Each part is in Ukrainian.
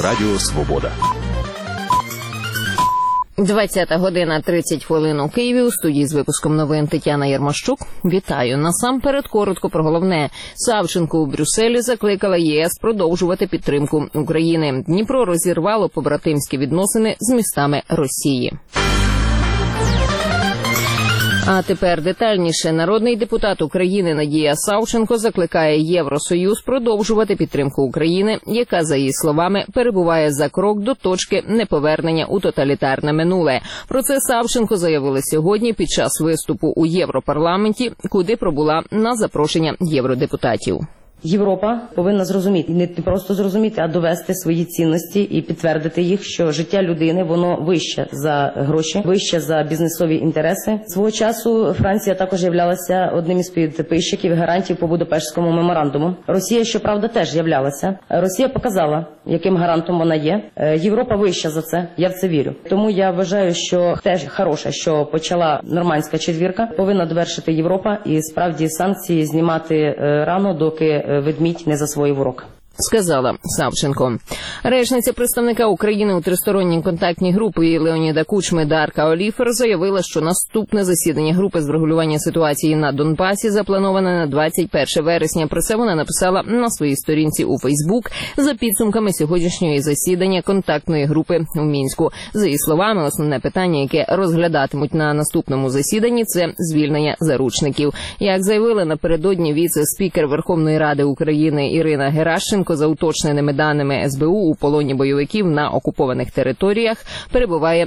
Радіо Свобода. 20 година 30 хвилин у Києві. У студії з випуском новин Тетяна Ярмощук. Вітаю. Насамперед коротко про головне. Савченко у Брюсселі закликала ЄС продовжувати підтримку України. Дніпро розірвало побратимські відносини з містами Росії. А тепер детальніше. Народний депутат України Надія Савченко закликає Євросоюз продовжувати підтримку України, яка, за її словами, перебуває за крок до точки неповернення у тоталітарне минуле. Про це Савченко заявила сьогодні під час виступу у Європарламенті, куди пробула на запрошення євродепутатів. Європа повинна зрозуміти, не просто зрозуміти, а довести свої цінності і підтвердити їх, що життя людини, воно вище за гроші, вище за бізнесові інтереси. Свого часу Франція також являлася одним із підписчиків гарантів по Будапештському меморандуму. Росія, щоправда, теж являлася. Росія показала, яким гарантом вона є. Європа вища за це, я в це вірю. Тому я вважаю, що теж хороше, що почала нормандська четвірка, повинна довершити Європа і справді санкції знімати рано, доки ведмідь не засвоїв урок. Сказала Савченко. Речниця представника України у тристоронній контактній групі Леоніда Кучми Дарка Оліфер заявила, що наступне засідання групи з врегулювання ситуації на Донбасі заплановане на 21 вересня. Про це вона написала на своїй сторінці у Фейсбук за підсумками сьогоднішнього засідання контактної групи у Мінську. За її словами, основне питання, яке розглядатимуть на наступному засіданні, це звільнення заручників. Як заявила напередодні віце-спікер Верховної Ради України Ірина Геращенко, за уточненими даними СБУ, у полоні бойовиків на окупованих територіях перебуває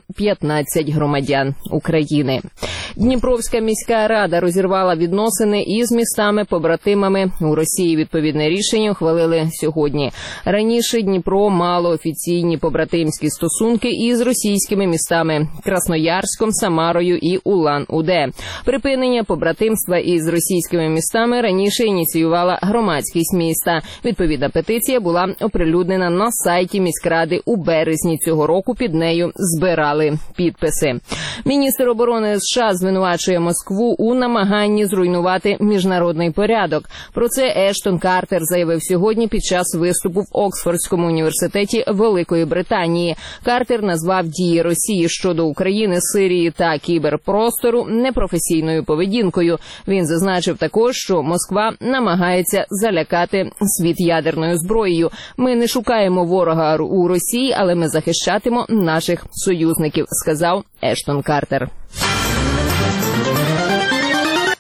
115 громадян України. Дніпровська міська рада розірвала відносини із містами-побратимами у Росії. Відповідне рішення ухвалили сьогодні. Раніше Дніпро мало офіційні побратимські стосунки із російськими містами Красноярськом, Самарою і Улан-Удэ. Припинення побратимства із російськими містами раніше ініціювала громадськість міста. Відповідна петиція була оприлюднена на сайті міськради у березні цього року. Під нею збирали підписи. Міністр оборони США звинувачує Москву у намаганні зруйнувати міжнародний порядок. Про це Ештон Картер заявив сьогодні під час виступу в Оксфордському університеті Великої Британії. Картер назвав дії Росії щодо України, Сирії та кіберпростору непрофесійною поведінкою. Він зазначив також, що Москва намагається залякати світ ядерною зброєю. Ми не шукаємо ворога у Росії, але ми захищатимо наших союзників, сказав Ештон Картер.